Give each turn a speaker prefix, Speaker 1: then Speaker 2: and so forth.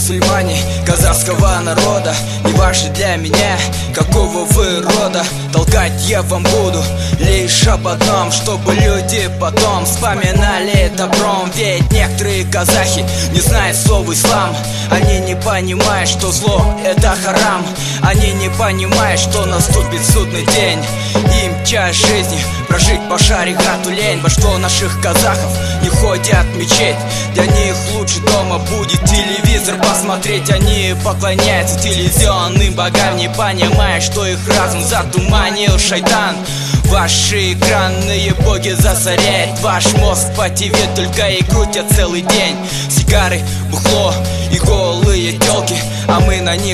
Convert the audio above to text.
Speaker 1: мусульмане казахского народа, не важно для меня, какого вы рода. Толкать я вам буду лишь об одном, чтобы люди потом вспоминали добром. Ведь некоторые казахи не знают слова ислам. Они не понимают, что зло это харам. Они не понимают, что наступит судный день. Им часть жизни прожить по шариату лень. Во что наших казахов не ходят в мечеть. Для них лучше дома будет телевизор посмотреть. Они поклоняются телевизионным богам, не понимая, что их разум затуманил шайтан. Ваши экранные боги засоряют ваш мозг по ТВ только и крутят целый день. Сигары, бухло и голые тёлки, а мы на них